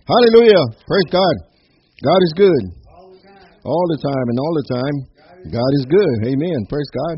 Hallelujah. Praise God. God is good. All the time and all the time. God is good. Amen. Praise God.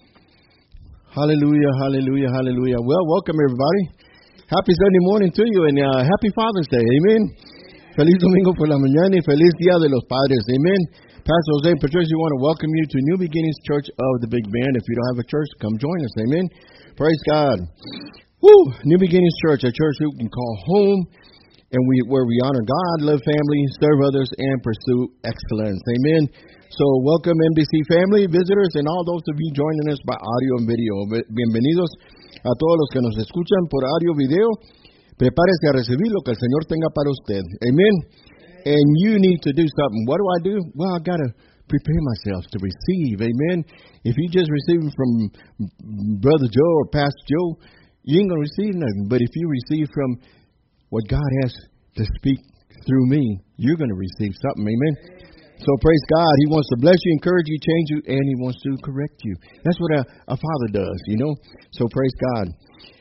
Hallelujah, hallelujah, hallelujah. Well, welcome everybody. Happy Sunday morning to you and happy Father's Day. Amen. Feliz Domingo por la mañana y feliz Día de los Padres. Amen. Pastor Jose and Patricia, we want to welcome you to New Beginnings Church of the Big Bend. If you don't have a church, come join us. Amen. Praise God. Woo! New Beginnings Church, a church we can call home, and where we honor God, love family, serve others, and pursue excellence. Amen. So welcome NBC family, visitors, and all those of you joining us by audio and video. Bienvenidos a todos los que nos escuchan por audio y video. Prepárese a recibir lo que el Señor tenga para usted. Amen. And you need to do something. What do? Well, I got to prepare myself to receive. Amen. If you just receive from Brother Joe or Pastor Joe, you ain't going to receive nothing. But if you receive from what God has to speak through me, you're going to receive something. Amen. So praise God. He wants to bless you, encourage you, change you, and He wants to correct you. That's what a father does, you know. So praise God.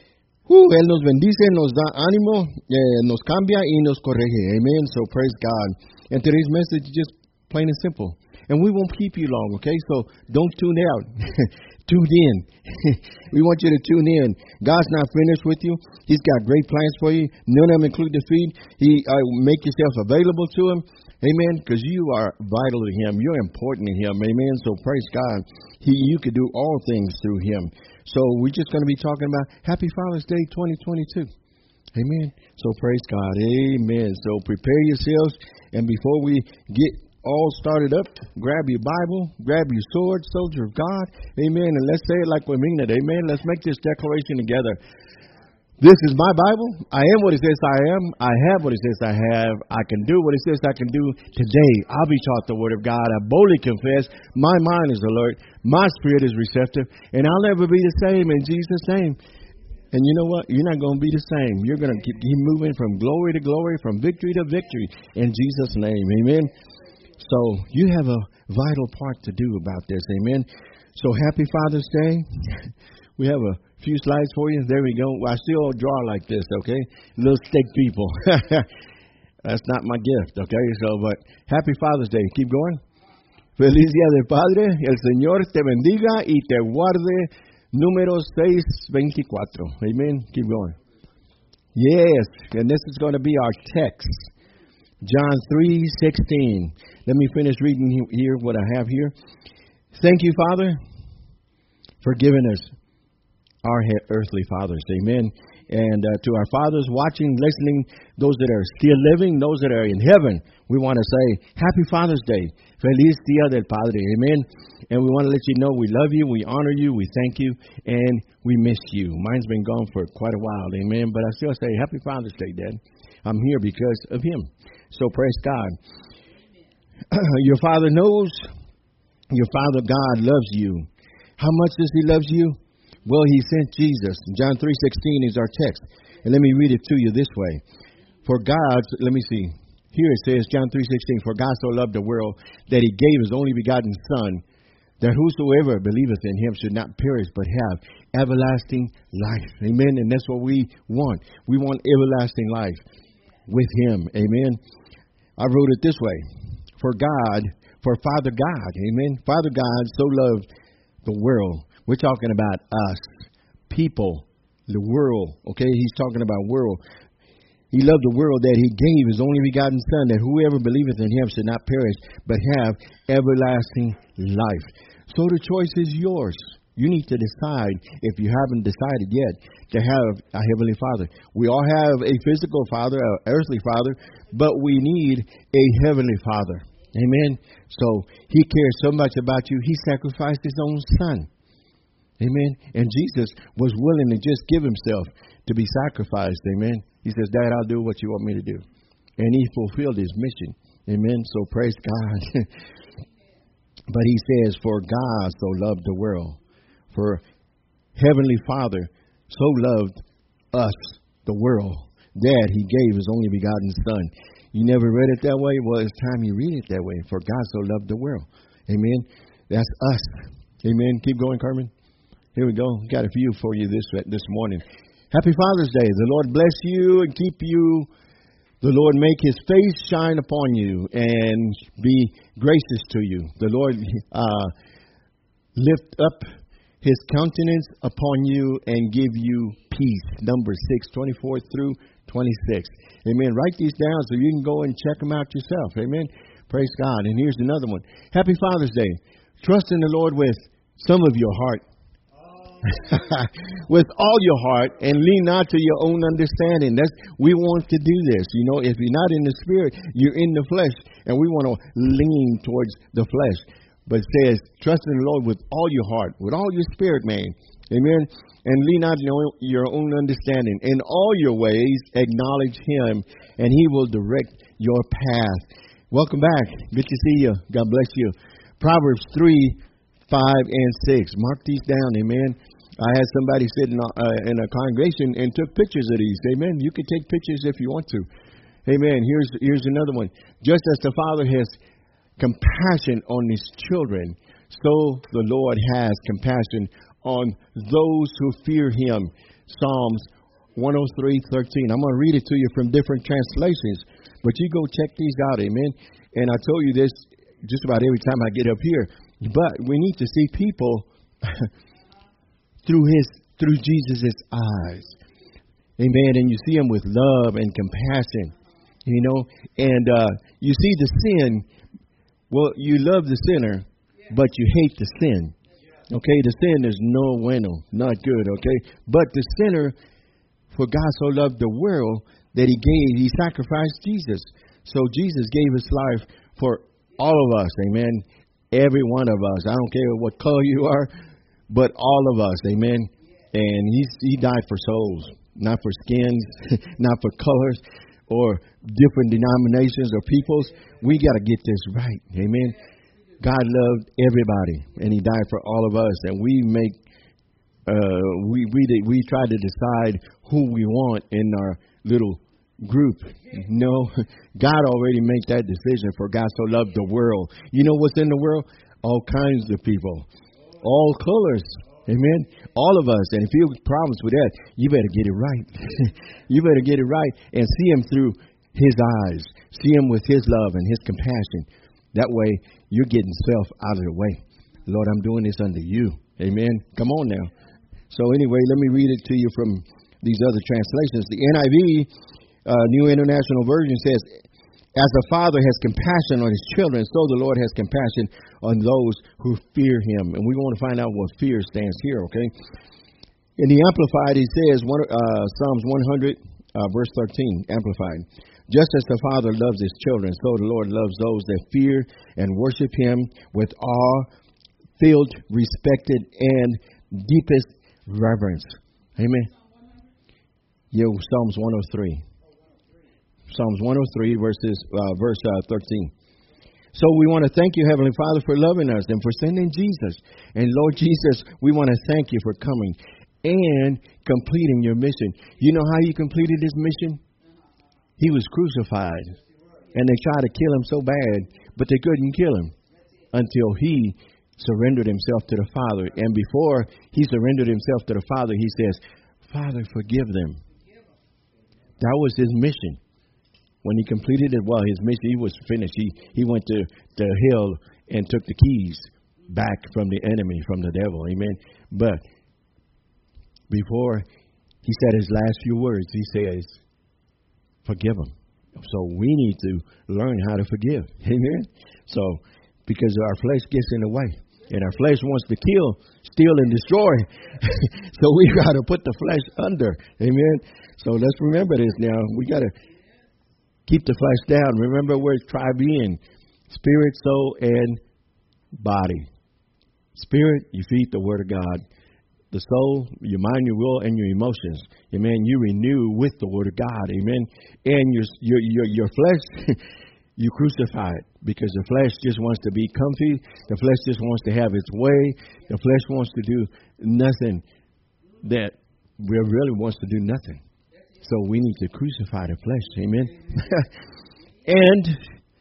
Él nos bendice, nos da ánimo, nos cambia y nos corrige. Amen. So praise God. And today's message is just plain and simple. And we won't keep you long, okay? So don't tune out. Tune in. We want you to tune in. God's not finished with you. He's got great plans for you. None of them include defeat. Make yourself available to Him. Amen. Because you are vital to Him. You're important to Him. Amen. So praise God. You could do all things through Him. So we're just going to be talking about Happy Father's Day 2022. Amen. So praise God. Amen. So prepare yourselves. And before we get all started up, grab your Bible, grab your sword, soldier of God. Amen. And let's say it like we mean it. Amen. Let's make this declaration together. This is my Bible. I am what it says I am. I have what it says I have. I can do what it says I can do. Today, I'll be taught the Word of God. I boldly confess. My mind is alert. My spirit is receptive. And I'll never be the same in Jesus' name. And you know what? You're not going to be the same. You're going to keep moving from glory to glory, from victory to victory. In Jesus' name. Amen. So you have a vital part to do about this. Amen. So happy Father's Day. We have a few slides for you. There we go. I still draw like this, okay? Little stick people. That's not my gift, okay? So, but happy Father's Day. Keep going. Feliz Día del Padre. El Señor te bendiga y te guarde. Número 6:24. Amen. Keep going. Yes, and this is going to be our text. John 3:16. Let me finish reading here what I have here. Thank you, Father, for giving us our earthly fathers. Amen. And to our fathers watching, listening, those that are still living, those that are in heaven, we want to say, Happy Father's Day. Feliz Día del Padre. Amen. And we want to let you know we love you, we honor you, we thank you, and we miss you. Mine's been gone for quite a while. Amen. But I still say, Happy Father's Day, Dad. I'm here because of Him. So praise God. Your Father knows. Your Father God loves you. How much does He love you? Well, He sent Jesus. John 3:16 is our text. And let me read it to you this way. For God, let me see. Here it says, John 3:16, for God so loved the world that He gave His only begotten Son, that whosoever believeth in Him should not perish, but have everlasting life. Amen. And that's what we want. We want everlasting life with Him. Amen. I wrote it this way. For Father God, amen. Father God so loved the world. We're talking about us, people, the world. Okay, He's talking about world. He loved the world that He gave His only begotten Son, that whoever believeth in Him should not perish, but have everlasting life. So the choice is yours. You need to decide, if you haven't decided yet, to have a Heavenly Father. We all have a physical father, an earthly father, but we need a Heavenly Father. Amen. So He cares so much about you, He sacrificed His own Son. Amen. And Jesus was willing to just give Himself to be sacrificed. Amen. He says, Dad, I'll do what you want me to do. And He fulfilled His mission. Amen. So praise God. But He says, for God so loved the world. For Heavenly Father so loved us, the world, that He gave His only begotten Son. You never read it that way? Well, it's time you read it that way. For God so loved the world. Amen. That's us. Amen. Keep going, Carmen. Here we go. Got a few for you this morning. Happy Father's Day. The Lord bless you and keep you The Lord make his face shine upon you and be gracious to you. The Lord lift up his countenance upon you and give you peace. Numbers 6:24 through 26. Amen. Write these down so you can go and check them out yourself. Amen. Praise God. And here's another one. Happy Father's Day. Trust in the Lord with some of your heart. With all your heart, and lean not to your own understanding. We want to do this. You know, if you're not in the spirit, you're in the flesh, and we want to lean towards the flesh. But it says, trust in the Lord with all your heart, with all your spirit, man. Amen. And lean not to your own understanding. In all your ways, acknowledge him, and he will direct your path. Welcome back. Good to see you. God bless you. Proverbs 3:5 and 6. Mark these down. Amen. I had somebody sitting in a congregation and took pictures of these. Amen. You can take pictures if you want to. Amen. Here's another one. Just as the Father has compassion on his children, so the Lord has compassion on those who fear him. Psalms 103:13. I'm going to read it to you from different translations, but you go check these out. Amen. And I told you this just about every time I get up here, but we need to see people through Jesus' eyes. Amen. And you see him with love and compassion, you know, and you see the sin. Well, you love the sinner, but you hate the sin. Okay, the sin is no bueno, not good. Okay, but the sinner, for God so loved the world that he sacrificed Jesus. So Jesus gave his life for all of us. Amen. Every one of us. I don't care what color you are, but all of us. Amen. And he died for souls, not for skins, not for colors or different denominations or peoples. We got to get this right. Amen. God loved everybody, and he died for all of us. And we try to decide who we want in our little group. No, God already made that decision. For God so loved the world. You know what's in the world? All kinds of people, all colors. Amen. All of us. And if you have problems with that, you better get it right. You better get it right and see him through his eyes. See him with his love and his compassion. That way, you're getting self out of the way. Lord, I'm doing this unto you. Amen. Come on now. So anyway, let me read it to you from these other translations. The NIV, New International Version, says, as the Father has compassion on his children, so the Lord has compassion on those who fear him. And we want to find out what fear stands here, okay? In the Amplified, he says, Psalms 100, verse 13, Amplified. Just as the Father loves his children, so the Lord loves those that fear and worship him with awe, filled, respected, and deepest reverence. Amen. Psalms 103. Psalms 103, verse 13. So we want to thank you, Heavenly Father, for loving us and for sending Jesus. And Lord Jesus, we want to thank you for coming and completing your mission. You know how you completed his mission? He was crucified. And they tried to kill him so bad, but they couldn't kill him until he surrendered himself to the Father. And before he surrendered himself to the Father, he says, Father, forgive them. That was his mission. When he completed it, well, his mission, he was finished. He went to hell and took the keys back from the enemy, from the devil. Amen. But before he said his last few words, he says, forgive them. So we need to learn how to forgive. Amen. So because our flesh gets in the way. And our flesh wants to kill, steal, and destroy. So we got to put the flesh under. Amen. So let's remember this now. We got to keep the flesh down. Remember where it's tri-being. Spirit, soul, and body. Spirit, you feed the word of God. The soul, your mind, your will, and your emotions. Amen. You renew with the word of God. Amen. And your flesh, you crucify it. Because the flesh just wants to be comfy. The flesh just wants to have its way. The flesh wants to do nothing that really wants to do nothing. So we need to crucify the flesh. Amen. And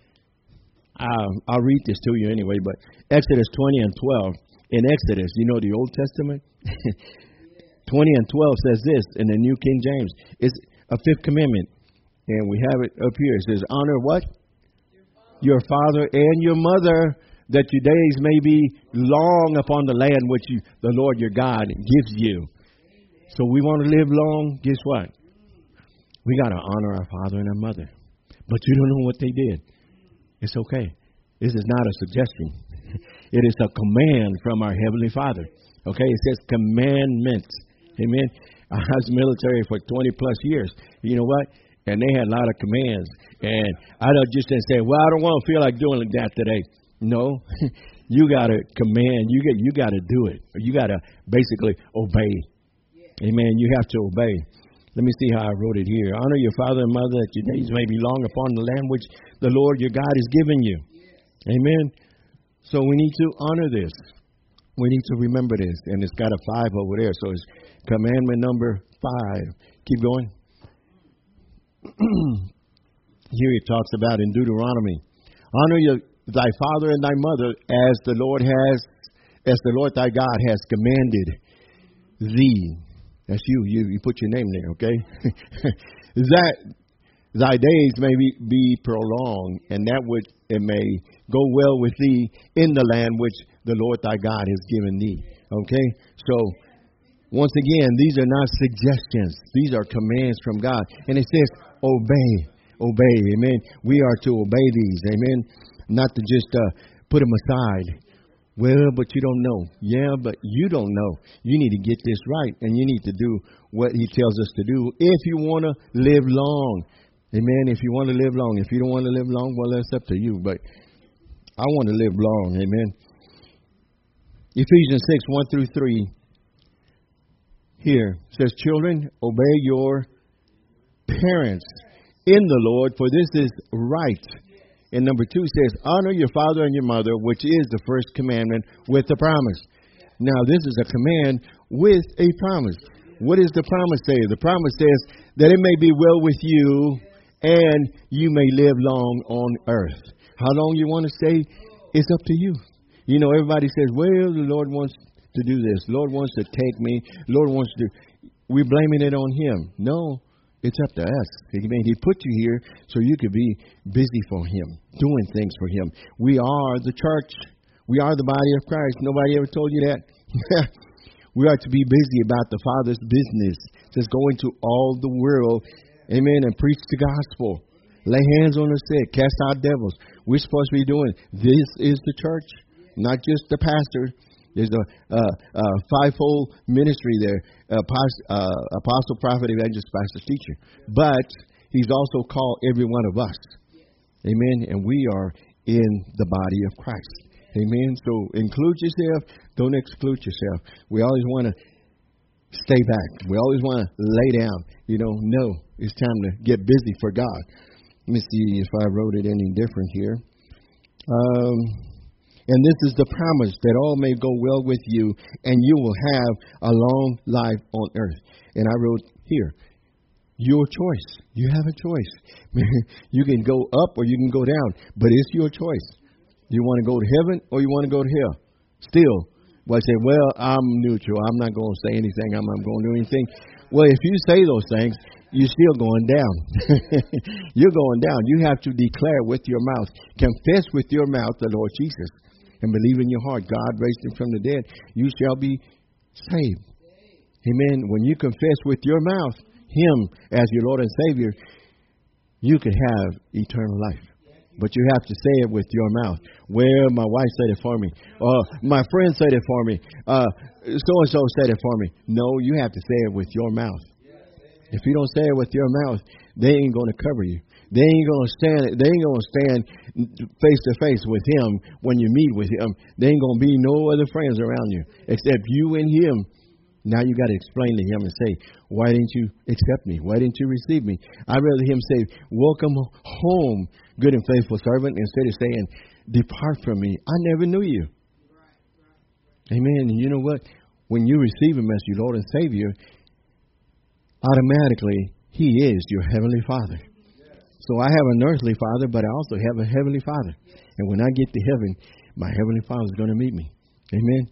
I'll read this to you anyway, but Exodus 20 and 12. In Exodus, you know the Old Testament? 20 and 12 says this in the New King James. It's a fifth commandment. And we have it up here. It says, honor what? Your father and your mother, that your days may be long upon the land which the Lord your God gives you. So we want to live long. Guess what? We got to honor our father and our mother. But you don't know what they did. It's okay. This is not a suggestion. It is a command from our Heavenly Father. Okay? It says commandments. Amen? I was military for 20 plus years. You know what? And they had a lot of commands. And I don't just say, well, I don't want to feel like doing that today. No. You got to command. You got to do it. You got to basically obey. Amen. You have to obey. Let me see how I wrote it here. Honor your father and mother, that your days may be long upon the land which the Lord your God has given you. Amen. So we need to honor this. We need to remember this. And it's got a 5 over there. So it's commandment number 5. Keep going. Here it talks about in Deuteronomy. Honor thy father and thy mother as the Lord thy God has commanded thee. That's you. You put your name there, okay? That thy days may be prolonged, and that it may go well with thee in the land which the Lord thy God has given thee. Okay? So, once again, these are not suggestions. These are commands from God. And it says, obey. Obey. Amen. We are to obey these. Amen. Not to just put them aside. Well, but you don't know. Yeah, but you don't know. You need to get this right, and you need to do what he tells us to do if you want to live long. Amen. If you want to live long. If you don't want to live long, well, that's up to you. But I want to live long. Amen. Ephesians 6:1-3 here says, children, obey your parents in the Lord, for this is right. And number 2 says, honor your father and your mother, which is the first commandment with the promise. Now, this is a command with a promise. What does the promise say? The promise says that it may be well with you and you may live long on earth. How long you want to stay is up to you. You know, everybody says, well, the Lord wants to do this. Lord wants to take me. Lord wants to do. We're blaming it on him. No. It's up to us. Amen. He put you here so you could be busy for him, doing things for him. We are the church. We are the body of Christ. Nobody ever told you that? We are to be busy about the Father's business. Just go into all the world, amen, and preach the gospel. Lay hands on the sick. Cast out devils. We're supposed to be doing. This is the church, not just the pastor. There's a fivefold ministry there, apostle, prophet, evangelist, pastor, teacher. But he's also called every one of us. Amen. And we are in the body of Christ. Amen. So include yourself. Don't exclude yourself. We always want to stay back. We always want to lay down. You know, no, it's time to get busy for God. Let me see if I wrote it any different here. And this is the promise, that all may go well with you, and you will have a long life on earth. And I wrote here, your choice. You have a choice. You can go up or you can go down, but it's your choice. You want to go to heaven or you want to go to hell? Still, well, I say, well, I'm neutral. I'm not going to say anything. I'm not going to do anything. Well, if you say those things, you're still going down. You're going down. You have to declare with your mouth, confess with your mouth the Lord Jesus, and believe in your heart God raised him from the dead. You shall be saved. Amen. When you confess with your mouth him as your Lord and Savior, you can have eternal life. But you have to say it with your mouth. Well, my wife said it for me. My friend said it for me. So-and-so said it for me. No, you have to say it with your mouth. If you don't say it with your mouth, they ain't going to cover you. They ain't going to stand face to face with him when you meet with him. There ain't going to be no other friends around you except you and him. Now you got to explain to him and say, why didn't you accept me? Why didn't you receive me? I'd rather him say, welcome home, good and faithful servant, instead of saying, depart from me. I never knew you. Amen. And you know what? When you receive him as your Lord and Savior, automatically he is your Heavenly Father. So I have an earthly father, but I also have a Heavenly Father. And when I get to heaven, my Heavenly Father is going to meet me. Amen.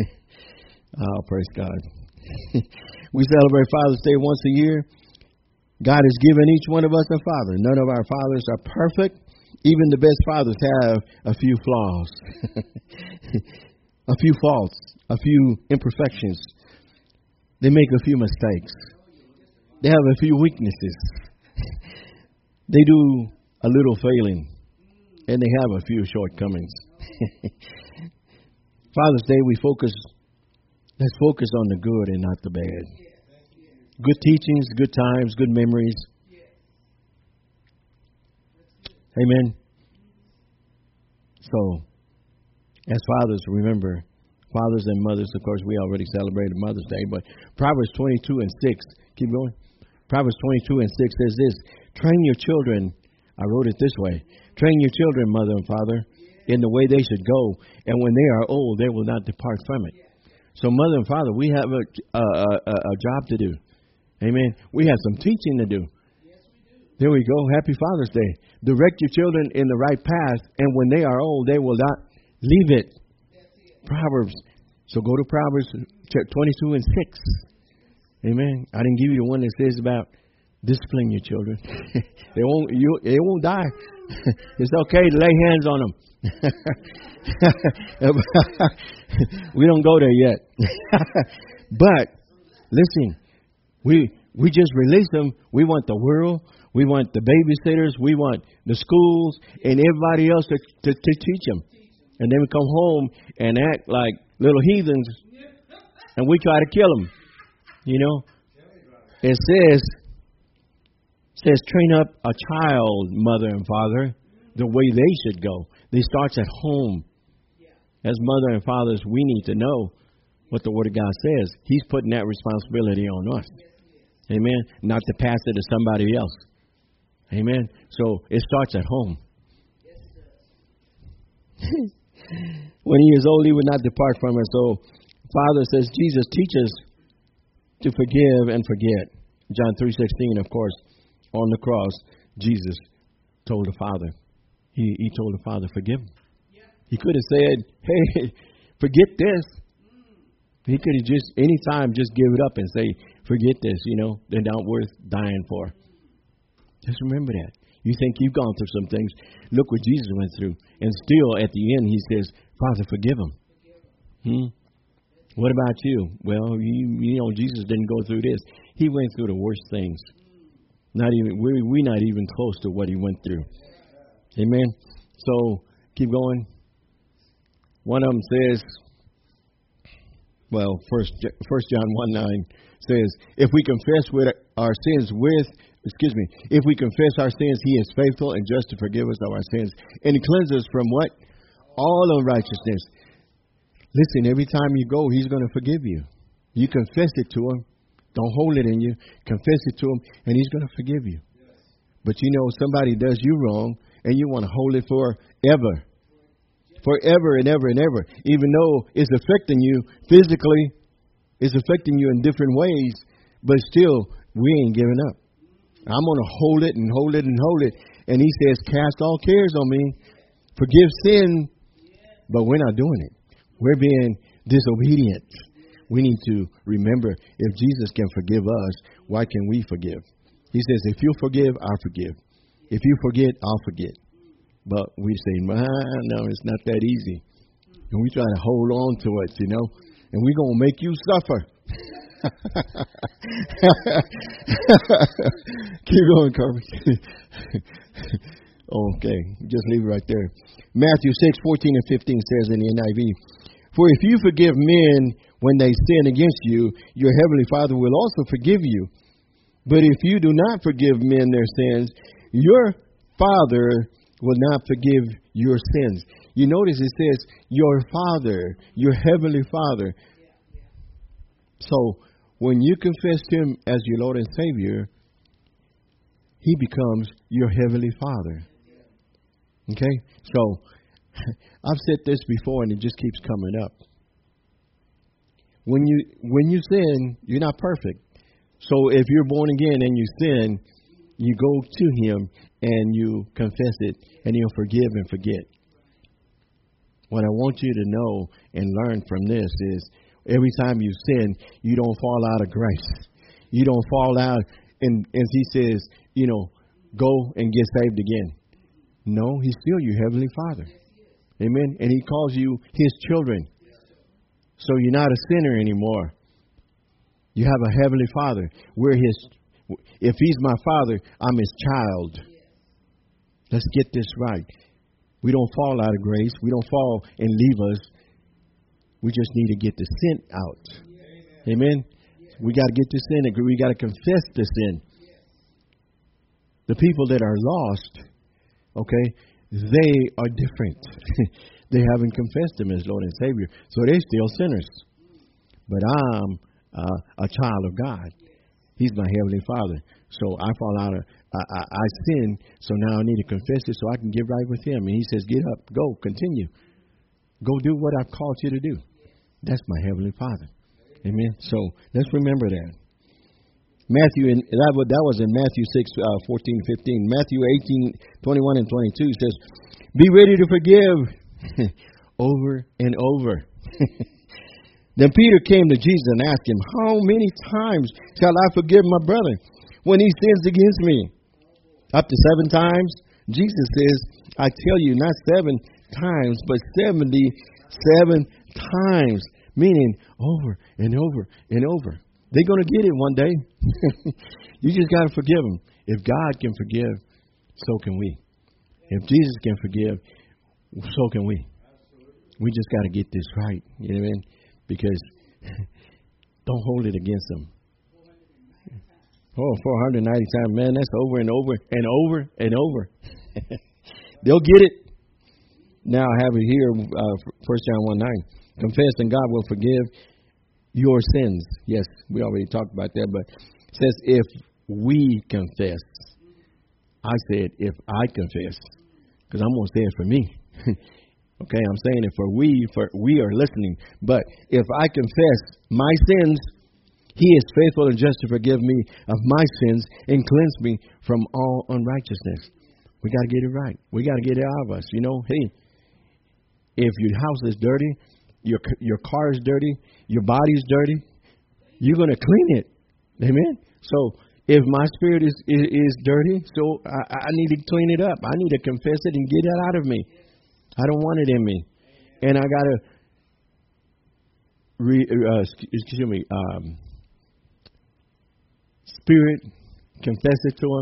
Oh, praise God. We celebrate Father's Day once a year. God has given each one of us a father. None of our fathers are perfect. Even the best fathers have a few flaws, a few faults, a few imperfections. They make a few mistakes. They have a few weaknesses. They do a little failing, and they have a few shortcomings. Father's Day, let's focus on the good and not the bad. Good teachings, good times, good memories. Amen. So, as fathers, remember, fathers and mothers, of course, we already celebrated Mother's Day, but Proverbs 22 and 6, keep going. Proverbs 22 and 6 says this, train your children, I wrote it this way, train your children, mother and father, in the way they should go, and when they are old, they will not depart from it. So, mother and father, we have a job to do. Amen. We have some teaching to do. There we go. Happy Father's Day. Direct your children in the right path, and when they are old, they will not leave it. Proverbs. So go to Proverbs 22 and 6. Amen. I didn't give you the one that says about discipline your children. They won't die. It's okay to lay hands on them. We don't go there yet. But listen, we just release them. We want the world. We want the babysitters. We want the schools and everybody else to teach them. And then we come home and act like little heathens, and we try to kill them. You know, it says train up a child, mother and father, the way they should go. It starts at home. As mother and fathers, we need to know what the Word of God says. He's putting that responsibility on us. Amen. Not to pass it to somebody else. Amen. So it starts at home. When he is old, he will not depart from it. So Father says, Jesus, teach us to forgive and forget. John 3:16, of course, on the cross, Jesus told the Father. He told the Father, forgive him. He could have said, hey, forget this. He could have just, anytime, just give it up and say, forget this, they're not worth dying for. Just remember that. You think you've gone through some things. Look what Jesus went through. And still, at the end, he says, Father, forgive him. What about you? Well, Jesus didn't go through this. He went through the worst things. We're not even close to what he went through. Amen. So, keep going. One of them says, well, First John 1:9 says, if we confess if we confess our sins, he is faithful and just to forgive us of our sins and to cleanse us from what? All unrighteousness. Listen, every time you go, he's going to forgive you. You confess it to him. Don't hold it in you. Confess it to him, and he's going to forgive you. But somebody does you wrong, and you want to hold it forever. Forever and ever and ever. Even though it's affecting you physically, it's affecting you in different ways, but still, we ain't giving up. I'm going to hold it and hold it and hold it. And he says, cast all cares on me. Forgive sin. But we're not doing it. We're being disobedient. We need to remember, if Jesus can forgive us, why can we forgive? He says, if you forgive, I'll forgive. If you forget, I'll forget. But we say, no, it's not that easy. And we try to hold on to it, and we're going to make you suffer. Keep going, Carmen. Okay, just leave it right there. Matthew 6:14 and 15 says in the NIV, for if you forgive men when they sin against you, your heavenly Father will also forgive you. But if you do not forgive men their sins, your Father will not forgive your sins. You notice it says, your Father, your heavenly Father. So, when you confess him as your Lord and Savior, he becomes your heavenly Father. Okay? So, I've said this before and it just keeps coming up. When you sin, you're not perfect. So, if you're born again and you sin, you go to him and you confess it and he'll forgive and forget. What I want you to know and learn from this is, every time you sin, you don't fall out of grace. You don't fall out and he says, go and get saved again. No, he's still your Heavenly Father. Amen. And he calls you his children. So you're not a sinner anymore. You have a Heavenly Father. If he's my Father, I'm his child. Let's get this right. We don't fall out of grace. We don't fall and leave us. We just need to get the sin out. Amen. We got to get the sin. We got to confess the sin. The people that are lost, okay, they are different. They haven't confessed him as Lord and Savior. So they're still sinners. But I'm a child of God. He's my Heavenly Father. So I fall out of, I sin, so now I need to confess it so I can get right with him. And he says, get up, go, continue. Go do what I've called you to do. That's my Heavenly Father. Amen. So let's remember that. Matthew, that was in Matthew 6, 14, 15. Matthew 18, 21 and 22 says, be ready to forgive over and over. Then Peter came to Jesus and asked him, how many times shall I forgive my brother when he sins against me? Up to 7 times? Jesus says, I tell you, not 7 times, but 77 times. Meaning over and over and over. They're going to get it one day. You just got to forgive them. If God can forgive, so can we. If Jesus can forgive, so can we. We just got to get this right. You know what I mean? Because don't hold it against them. 490 times. Man, that's over and over and over and over. They'll get it. Now I have it here, 1 John 1:9. Confess and God will forgive your sins. Yes, we already talked about that, but it says if we confess. I said if I confess, because I'm going to say it for me. Okay, I'm saying it for we are listening. But if I confess my sins, he is faithful and just to forgive me of my sins and cleanse me from all unrighteousness. We got to get it right. We got to get it out of us. Hey, if your house is dirty, your car is dirty, your body's dirty, you're going to clean it. Amen? So if my spirit is dirty, so I need to clean it up. I need to confess it and get it out of me. I don't want it in me. And I got to, spirit, confess it to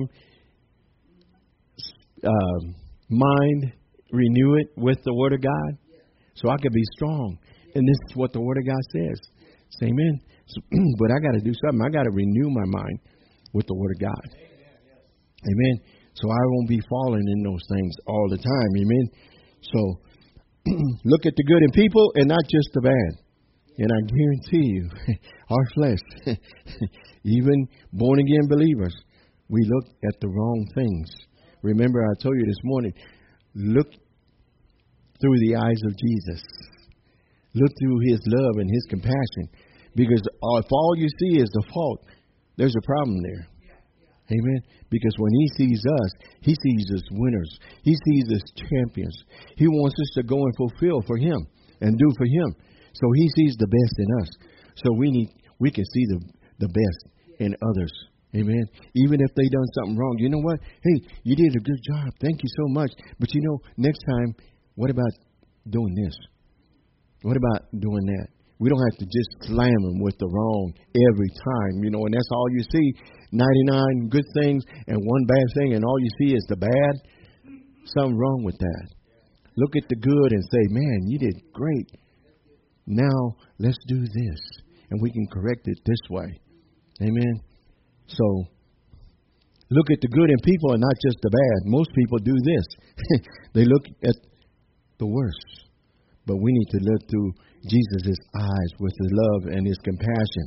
him. Mind, renew it with the Word of God. So I could be strong. And this is what the Word of God says. Say amen. So, but I got to do something. I got to renew my mind with the Word of God. Amen. So I won't be falling in those things all the time. Amen. So look at the good in people and not just the bad. And I guarantee you, our flesh, even born again believers, we look at the wrong things. Remember, I told you this morning, look through the eyes of Jesus. Look through his love and his compassion. Because if all you see is the fault, there's a problem there. Amen. Because when he sees us, he sees us winners. He sees us champions. He wants us to go and fulfill for him and do for him. So he sees the best in us. So we can see the best in others. Amen. Even if they done something wrong. You know what? Hey, you did a good job. Thank you so much. But next time, what about doing this? What about doing that? We don't have to just slam them with the wrong every time, and that's all you see. 99 good things and one bad thing, and all you see is the bad. Something wrong with that. Look at the good and say, man, you did great. Now let's do this, and we can correct it this way. Amen. So look at the good in people and not just the bad. Most people do this. They look at the worst. But we need to look through Jesus' eyes with his love and his compassion.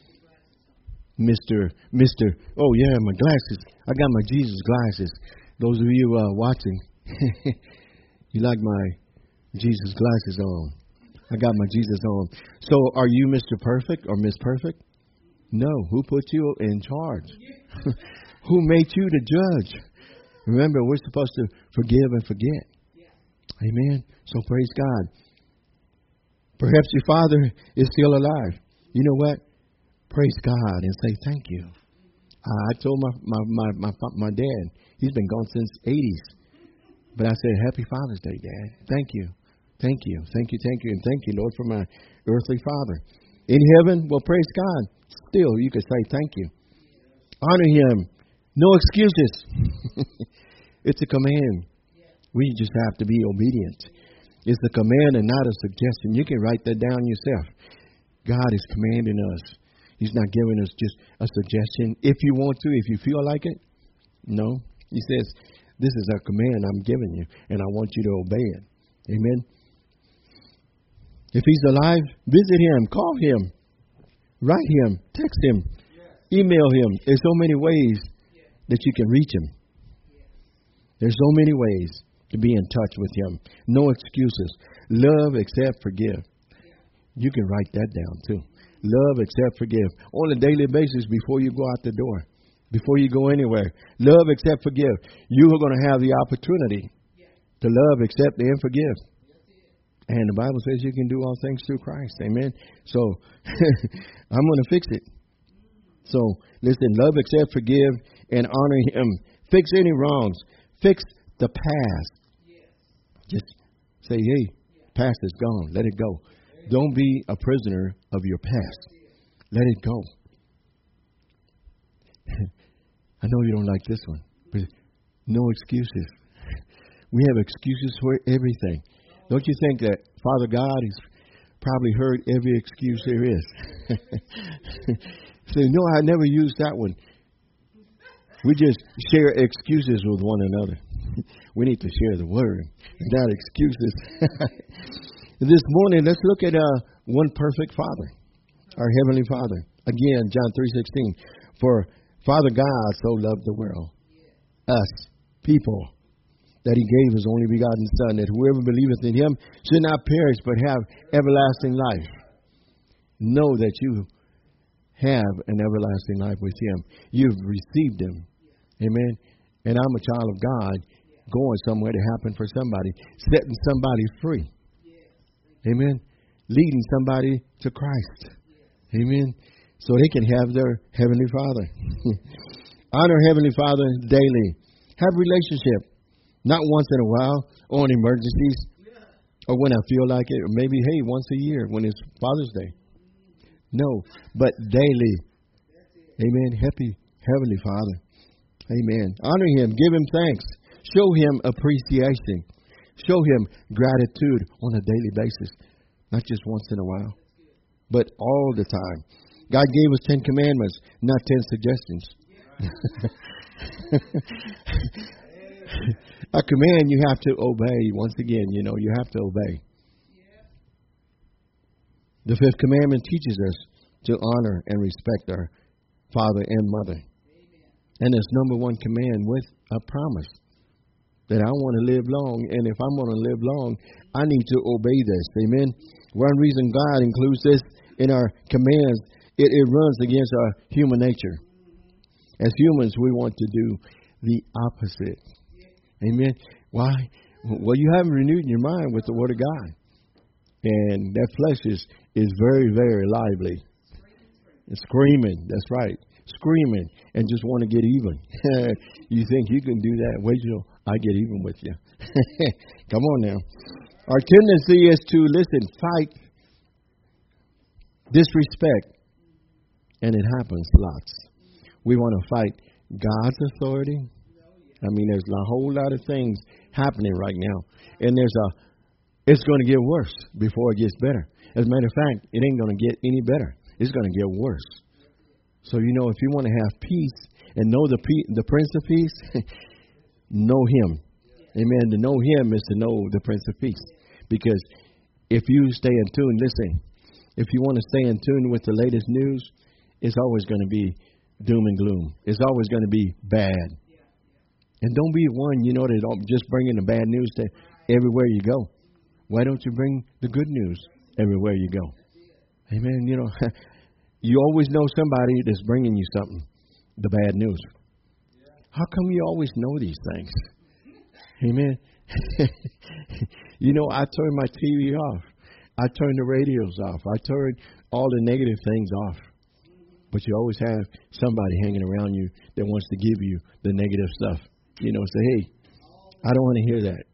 Mr. Oh, yeah, my glasses. I got my Jesus glasses. Those of you watching, you like my Jesus glasses on. I got my Jesus on. So are you Mr. Perfect or Miss Perfect? No. Who put you in charge? Who made you the judge? Remember, we're supposed to forgive and forget. Amen. So praise God. Perhaps your father is still alive. You know what? Praise God and say thank you. I told my dad, he's been gone since '80s. But I said, Happy Father's Day, Dad. Thank you. Thank you. Thank you. Thank you. And thank you, Lord, for my earthly father. In heaven, well, praise God. Still, you could say thank you. Honor him. No excuses. It's a command. We just have to be obedient. It's a command and not a suggestion. You can write that down yourself. God is commanding us. He's not giving us just a suggestion. If you want to, if you feel like it. No. He says, this is a command I'm giving you, and I want you to obey it. Amen. If he's alive, visit him, call him, write him, text him, email him. There's so many ways that you can reach him. There's so many ways to be in touch with him. No excuses. Love, accept, forgive. You can write that down too. Love, accept, forgive. On a daily basis before you go out the door. Before you go anywhere. Love, accept, forgive. You are going to have the opportunity to love, accept, and forgive. And the Bible says you can do all things through Christ. Amen. So, I'm going to fix it. So, listen, love, accept, forgive, and honor him. Fix any wrongs. Fix the past. Just say, hey, past is gone. Let it go. Don't be a prisoner of your past. Let it go. I know you don't like this one, but no excuses. We have excuses for everything. Don't you think that Father God has probably heard every excuse there is? Say, no, I never used that one. We just share excuses with one another. We need to share the word, not excuses. This morning, let's look at one perfect Father, our Heavenly Father. Again, John 3:16. For Father God so loved the world, us, people, that he gave his only begotten Son, that whoever believeth in him should not perish but have everlasting life. Know that you have an everlasting life with him. You've received him. Amen. And I'm a child of God going somewhere to happen for somebody, setting somebody free. Amen. Leading somebody to Christ. Amen. So they can have their Heavenly Father. Honor Heavenly Father daily. Have relationship. Not once in a while, or on emergencies, or when I feel like it, or maybe, hey, once a year when it's Father's Day. No, but daily. Amen. Happy Heavenly Father. Amen. Honor him. Give him thanks. Show him appreciation. Show him gratitude on a daily basis. Not just once in a while, but all the time. God gave us 10 commandments, not 10 suggestions. A command you have to obey. Once again, you have to obey. The 5th commandment teaches us to honor and respect our father and mother. And it's number 1 command with a promise that I want to live long. And if I'm going to live long, I need to obey this. Amen. One reason God includes this in our commands, it runs against our human nature. As humans, we want to do the opposite. Amen. Why? Well, you haven't renewed your mind with the Word of God. And that flesh is very, very lively. It's screaming. That's right. Screaming and just want to get even. You think you can do that? Wait till I get even with you. Come on now. Our tendency is to, fight disrespect. And it happens lots. We want to fight God's authority. I mean, there's a whole lot of things happening right now. And it's going to get worse before it gets better. As a matter of fact, it ain't going to get any better. It's going to get worse. So, if you want to have peace and know the Prince of Peace, know him. Amen. To know him is to know the Prince of Peace. Because if you stay in tune, if you want to stay in tune with the latest news, it's always going to be doom and gloom. It's always going to be bad. And don't be one, that just bringing the bad news to everywhere you go. Why don't you bring the good news everywhere you go? Amen. You always know somebody that's bringing you something, the bad news. How come you always know these things? Amen. I turn my TV off. I turn the radios off. I turn all the negative things off. But you always have somebody hanging around you that wants to give you the negative stuff. Say, hey, I don't want to hear that,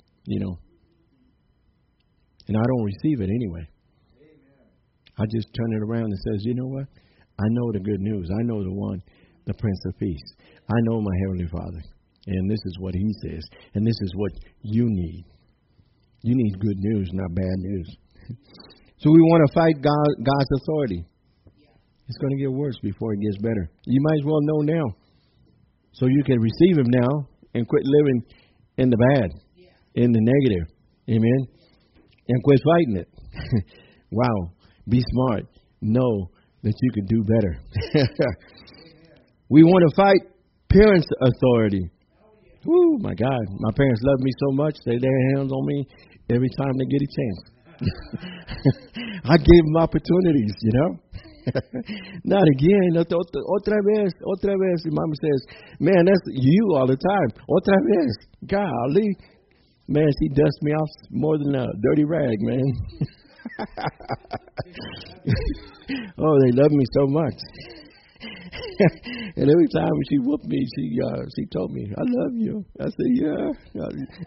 And I don't receive it anyway. I just turn it around and says, you know what? I know the good news. I know the one, the Prince of Peace. I know my Heavenly Father. And this is what He says. And this is what you need. You need good news, not bad news. So we want to fight God's authority. It's going to get worse before it gets better. You might as well know now. So you can receive Him now and quit living in the bad, in the negative. Amen? And quit fighting it. Wow. Be smart. Know that you can do better. We want to fight parents' authority. Woo, my God. My parents love me so much. They lay their hands on me every time they get a chance. I gave them opportunities, Not again. Otra vez. The mama says, man, that's you all the time. Otra vez. Golly. Man, she dusts me off more than a dirty rag, man. Oh, they love me so much. And every time she whooped me, she told me, I love you. I said, yeah.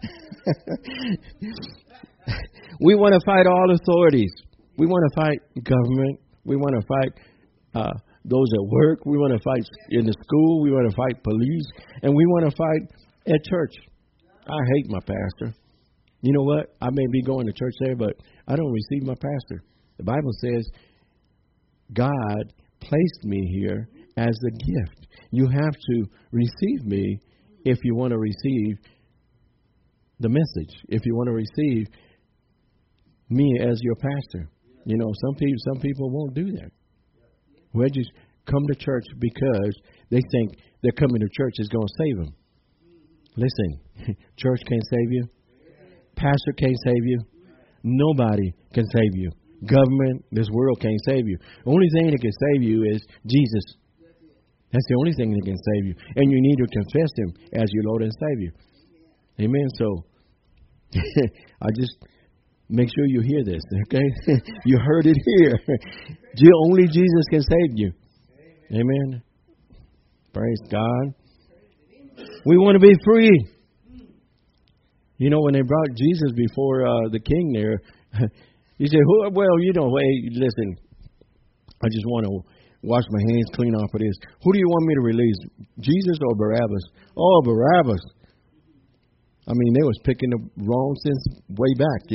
We want to fight all authorities. We want to fight government. We want to fight those at work. We want to fight in the school. We want to fight police. And we want to fight at church. I hate my pastor. You know what? I may be going to church there, but I don't receive my pastor. The Bible says God placed me here as a gift. You have to receive me if you want to receive the message, if you want to receive me as your pastor. Some people won't do that. They just come to church because they think they're coming to church is going to save them. Listen, church can't save you. Pastor can't save you. Nobody can save you. Government, this world can't save you. The only thing that can save you is Jesus. That's the only thing that can save you. And you need to confess Him as your Lord and Savior. Amen. So, I just make sure you hear this, okay? You heard it here. Only Jesus can save you. Amen. Praise God. We want to be free. When they brought Jesus before the king there, he said, hey, listen, I just want to wash my hands clean off of this. Who do you want me to release, Jesus or Barabbas? Oh, Barabbas. I mean, they was picking the wrong since way back,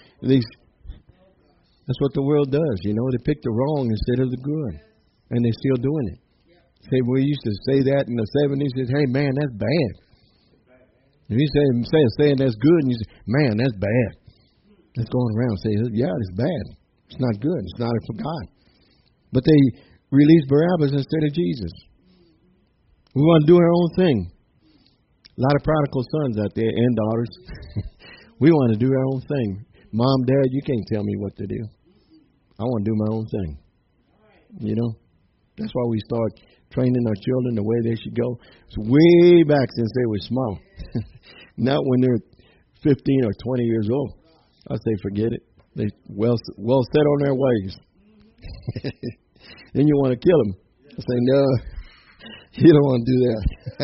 That's what the world does, They pick the wrong instead of the good. And they're still doing it. Say, we used to say that in the 70s. Said, hey, man, that's bad. If you saying that's good, and you say, man, that's bad. That's going around saying, yeah, it's bad. It's not good. It's not for God. But they released Barabbas instead of Jesus. We want to do our own thing. A lot of prodigal sons out there and daughters. We want to do our own thing. Mom, Dad, you can't tell me what to do. I want to do my own thing. That's why we start training our children the way they should go. It's way back since they were small. Not when they're 15 or 20 years old. I say forget it. They well set on their ways. Then you want to kill them. I say no, you don't want to do that.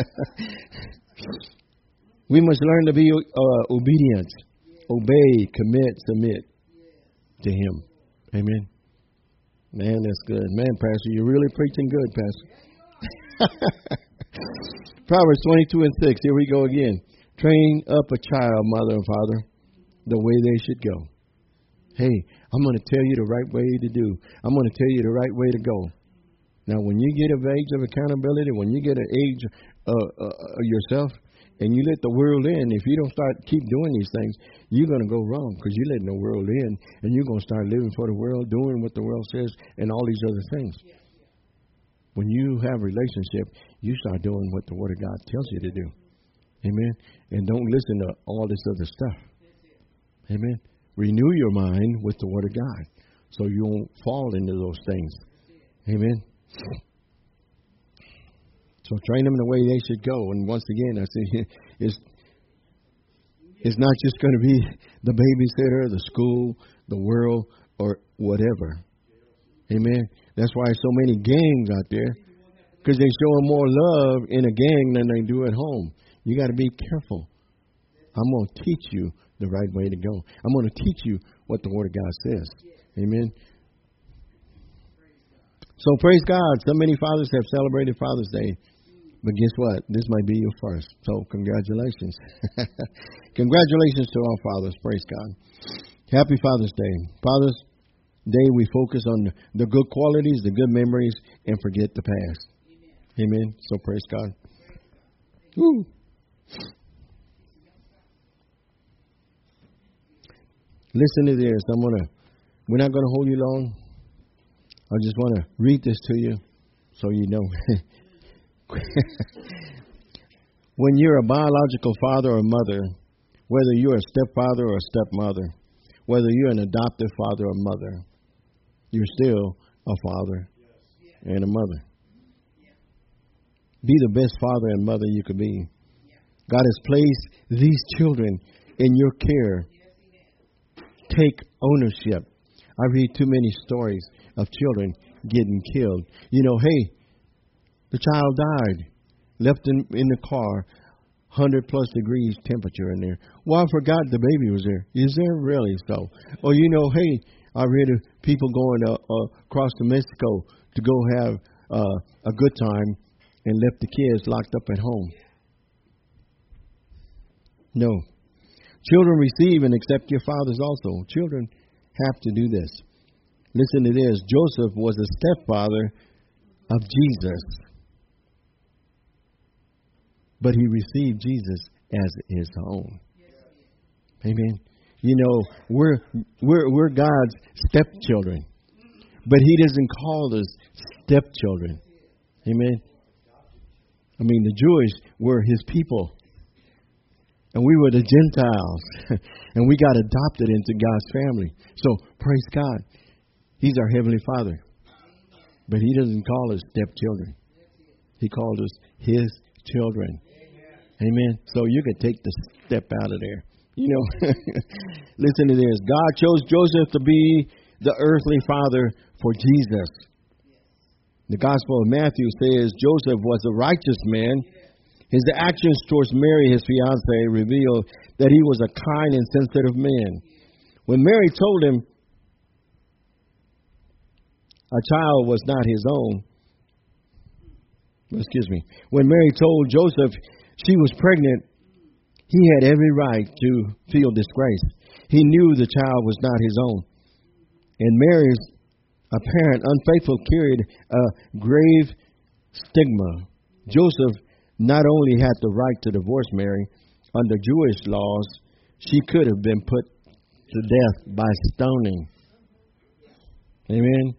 We must learn to be obedient. Obey, commit, submit to Him. Amen. Man, that's good. Man, Pastor, you're really preaching good, Pastor. Proverbs 22:6. Here we go again. Train up a child, mother and father, the way they should go. Hey, I'm going to tell you the right way to do. I'm going to tell you the right way to go. Now, when you get of age of accountability, when you get an age yourself, and you let the world in, if you don't keep doing these things, you're going to go wrong because you're letting the world in, and you're going to start living for the world, doing what the world says, and all these other things. When you have a relationship, you start doing what the Word of God tells you to do. Amen? And don't listen to all this other stuff. Amen? Renew your mind with the Word of God so you won't fall into those things. Amen? So train them the way they should go. And once again, I say it's not just going to be the babysitter, the school, the world, or whatever. Amen. That's why so many gangs out there. because they're showing more love in a gang than they do at home. You got to be careful. I'm going to teach you the right way to go. I'm going to teach you what the Word of God says. Amen. So praise God. So many fathers have celebrated Father's Day. But guess what? This might be your first. So congratulations. Congratulations to all fathers. Praise God. Happy Father's Day. Father's Day, we focus on the good qualities, the good memories, and forget the past. Amen. So praise God. Woo. Listen to this. We're not going to hold you long. I just want to read this to you so you know. When you're a biological father or mother, whether you're a stepfather or a stepmother, whether you're an adoptive father or mother, you're still a father and a mother. Be the best father and mother you could be. God has placed these children in your care. Take ownership. I read too many stories of children getting killed. You know, hey, the child died, left in the car, 100+ degrees temperature in there. Well, I forgot the baby was there. Is there really so? Or, you know, hey, I read of people going across to Mexico to go have a good time and left the kids locked up at home. No. Children receive and accept your fathers also. Children have to do this. Listen to this. Joseph was a stepfather of Jesus, but he received Jesus as his own. Amen. You know, we're God's stepchildren, but he doesn't call us stepchildren. Amen. I mean, the Jewish were his people, and we were the Gentiles, and we got adopted into God's family. So, praise God. He's our Heavenly Father, but he doesn't call us stepchildren. He called us his children. Amen. So you can take the step out of there. You know, listen to this. God chose Joseph to be the earthly father for Jesus. The Gospel of Matthew says Joseph was a righteous man. His actions towards Mary, his fiancée, revealed that he was a kind and sensitive man. When Mary told him a child was not his own, when Mary told Joseph she was pregnant, he had every right to feel disgrace. He knew the child was not his own. And Mary's apparent unfaithful carried a grave stigma. Joseph not only had the right to divorce Mary, under Jewish laws, she could have been put to death by stoning. Amen.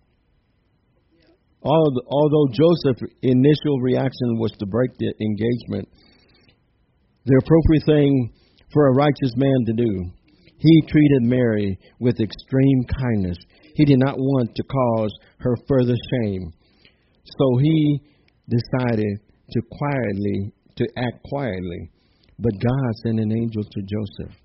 Although Joseph's initial reaction was to break the engagement, the appropriate thing for a righteous man to do, he treated Mary with extreme kindness. He did not want to cause her further shame. So he decided to act quietly. But God sent an angel to Joseph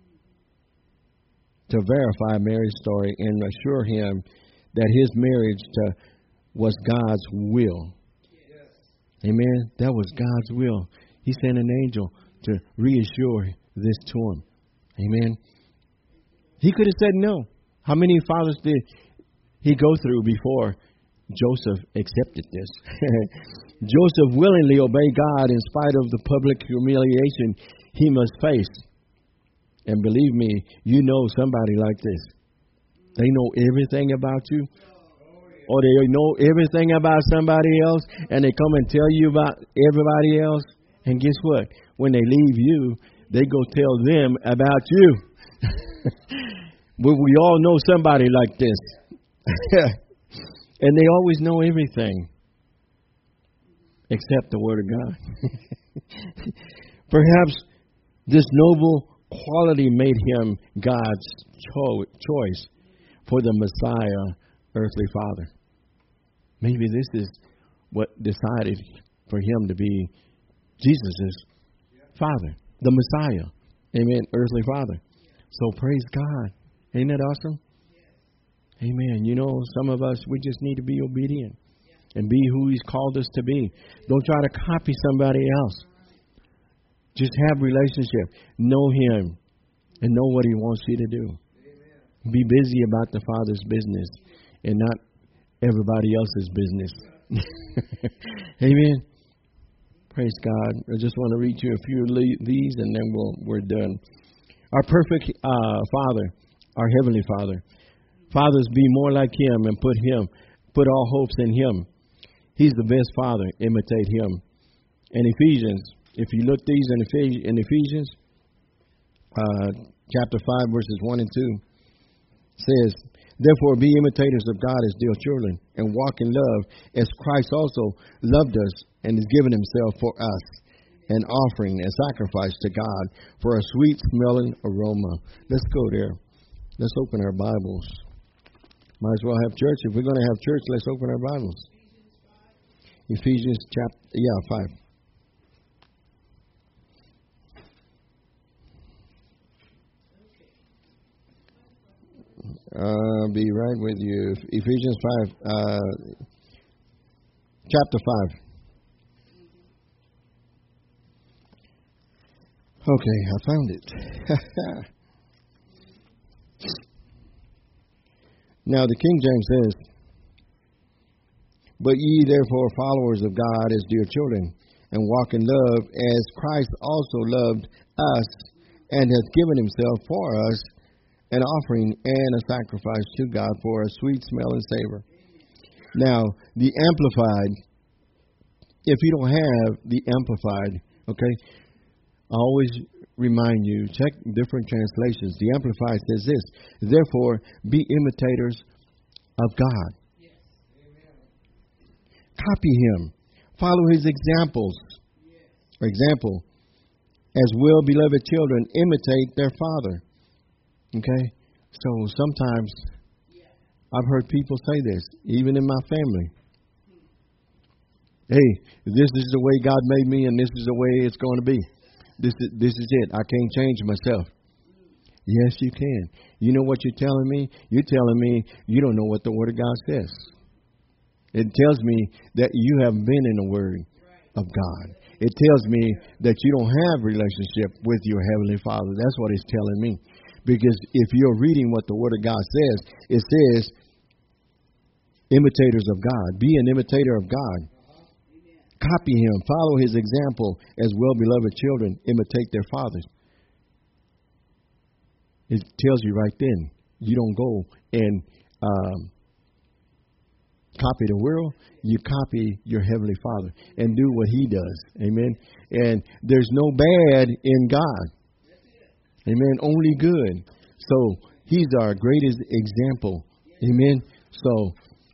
to verify Mary's story and assure him that his marriage was God's will. Yes. Amen. That was God's will. He sent an angel to reassure this to him. Amen. He could have said no. How many fathers did he go through before Joseph accepted this? Joseph willingly obeyed God in spite of the public humiliation he must face. And believe me, you know somebody like this. They know everything about you. Or they know everything about somebody else, and they come and tell you about everybody else. And guess what? When they leave you, they go tell them about you. But we all know somebody like this. And they always know everything except the Word of God. Perhaps this noble quality made him God's choice for the Messiah, earthly Father. Maybe this is what decided for him to be Jesus' Father, the Messiah. Amen, earthly Father. So praise God. Ain't that awesome? Amen. You know, some of us, we just need to be obedient. and be who He's called us to be. Don't try to copy somebody else. Just have relationship. Know Him and know what He wants you to do. Amen. Be busy about the Father's business and not everybody else's business. Amen. Praise God. I just want to read you a few of these, and then we're done. Our perfect Father, our Heavenly Father. Fathers, be more like Him and put all hopes in Him. He's the best Father. Imitate Him. In Ephesians, if you look these in Ephesians, chapter 5, verses 1 and 2, says, therefore be imitators of God as dear children, and walk in love as Christ also loved us and has given Himself for us, an offering, a sacrifice to God for a sweet-smelling aroma. Let's go there. Let's open our Bibles. Might as well have church. If we're going to have church, let's open our Bibles. Ephesians chapter 5. I'll be right with you. Ephesians 5, chapter 5. Okay, I found it. Now the King James says, but ye therefore followers of God as dear children, and walk in love as Christ also loved us, and hath given Himself for us, an offering and a sacrifice to God for a sweet smelling savor. Now, the Amplified, if you don't have the Amplified, okay, I always remind you, check different translations. The Amplified says this, therefore, be imitators of God. Yes. Copy Him. Follow His examples. Yes. For example, as well-beloved children, imitate their Father. Okay? So sometimes I've heard people say this, even in my family. Hey, this is the way God made me, and this is the way it's going to be. This is it. I can't change myself. Yes, you can. You know what you're telling me? You're telling me you don't know what the Word of God says. It tells me that you haven't been in the Word of God. It tells me that you don't have relationship with your Heavenly Father. That's what it's telling me. Because if you're reading what the Word of God says, it says, imitators of God. Be an imitator of God. Copy Him. Follow His example as well-beloved children. Imitate their fathers. It tells you right then. You don't go and copy the world. You copy your Heavenly Father and do what He does. Amen. And there's no bad in God. Amen. Only good. So He's our greatest example. Amen. So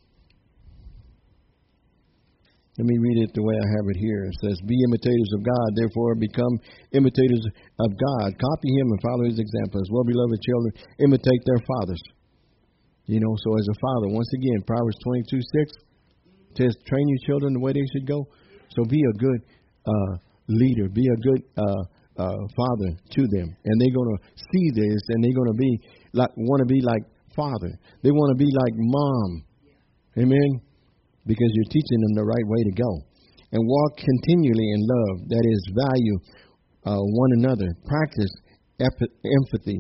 let me read it the way I have it here. It says, be imitators of God, therefore become imitators of God. Copy Him and follow His example. As well-beloved children, imitate their fathers. You know, so as a father, once again, Proverbs 22:6 says, train your children the way they should go. So be a good leader. Be a good father to them. And they're going to see this, and they're going to be want to be like father. They want to be like mom. Amen. Because you're teaching them the right way to go. And walk continually in love, that is, value one another. Practice empathy,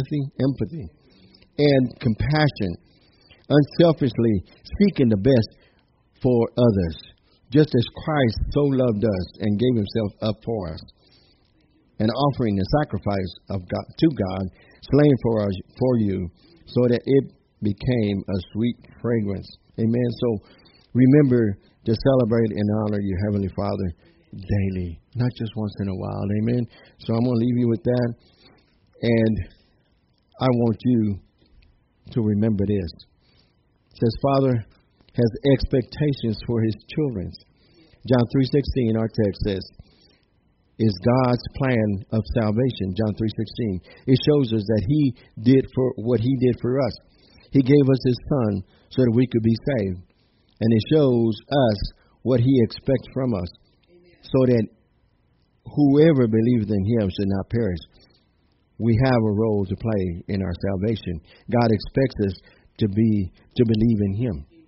and compassion. Unselfishly seeking the best for others, just as Christ so loved us and gave Himself up for us. An offering, a sacrifice of God, to God, slain for you, so that it became a sweet fragrance. Amen. So remember to celebrate and honor your Heavenly Father daily, not just once in a while. Amen. So I'm going to leave you with that. And I want you to remember this. It says, Father has expectations for His children. John 3:16, our text says, is God's plan of salvation. John 3:16. It shows us that He did for what He did for us. He gave us His Son so that we could be saved. And it shows us what He expects from us. Amen. So that whoever believes in Him should not perish. We have a role to play in our salvation. God expects us to believe in Him.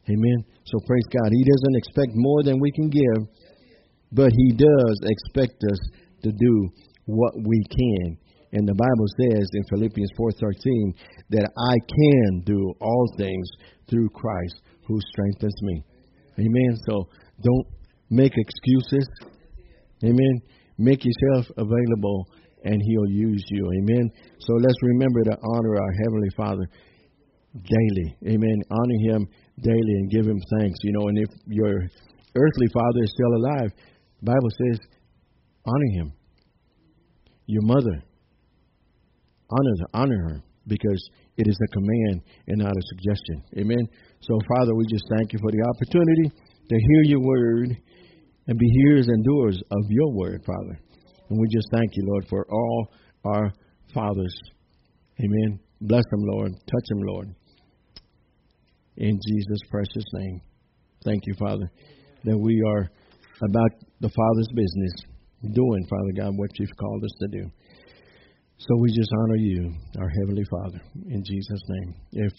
Amen. So praise God. He doesn't expect more than we can give, but He does expect us to do what we can. And the Bible says in Philippians 4:13 that I can do all things through Christ who strengthens me. Amen. So don't make excuses. Amen. Make yourself available and He'll use you. Amen. So let's remember to honor our Heavenly Father daily. Amen. Honor Him daily and give Him thanks. You know, and if your earthly father is still alive, the Bible says honor him. Your mother, honor her, because it is a command and not a suggestion. Amen. So, Father, we just thank You for the opportunity to hear Your word and be hearers and doers of Your word, Father. And we just thank You, Lord, for all our fathers. Amen. Bless them, Lord. Touch them, Lord. In Jesus' precious name. Thank You, Father, that we are about the Father's business, doing, Father God, what You've called us to do. So we just honor You, our Heavenly Father, in Jesus' name.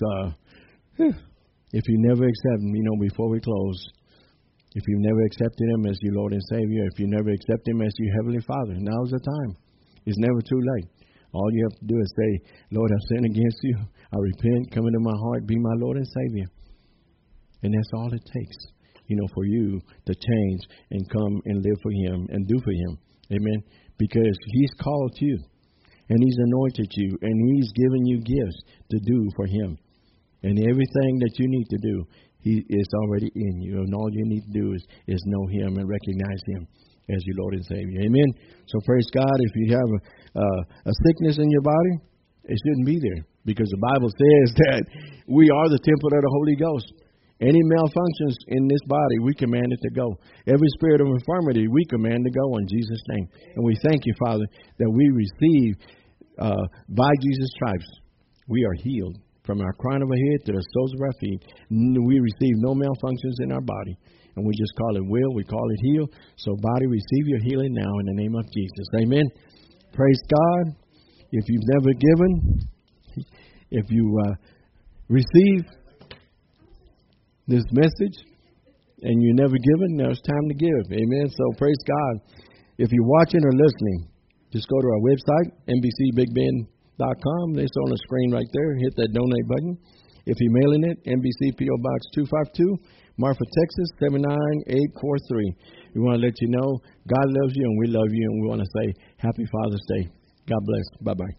If you never accept Him, you know, before we close, if you've never accepted Him as your Lord and Savior, if you never accept Him as your Heavenly Father, now's the time. It's never too late. All you have to do is say, Lord, I've sinned against You. I repent. Come into my heart. Be my Lord and Savior. And that's all it takes, you know, for you to change and come and live for Him and do for Him. Amen. Because He's called you and He's anointed you and He's given you gifts to do for Him. And everything that you need to do, He is already in you. And all you need to do is know Him and recognize Him as your Lord and Savior. Amen. So praise God. If you have a sickness in your body, it shouldn't be there, because the Bible says that we are the temple of the Holy Ghost. Any malfunctions in this body, we command it to go. Every spirit of infirmity, we command to go in Jesus' name. And we thank You, Father, that we receive by Jesus' stripes, we are healed. From our crown of our head to the soles of our feet, we receive no malfunctions in our body. And we just call it well, we call it heal. So body, receive your healing now in the name of Jesus. Amen. Praise God. If you've never given, if you receive this message and you never given, now it's time to give. Amen. So praise God. If you're watching or listening, just go to our website, NBCBigBend.com. It's on the screen right there. Hit that donate button. If you're mailing it, NBC P.O. Box 252, Marfa, Texas 79843. We want to let you know God loves you and we love you, and we want to say Happy Father's Day. God bless. Bye-bye.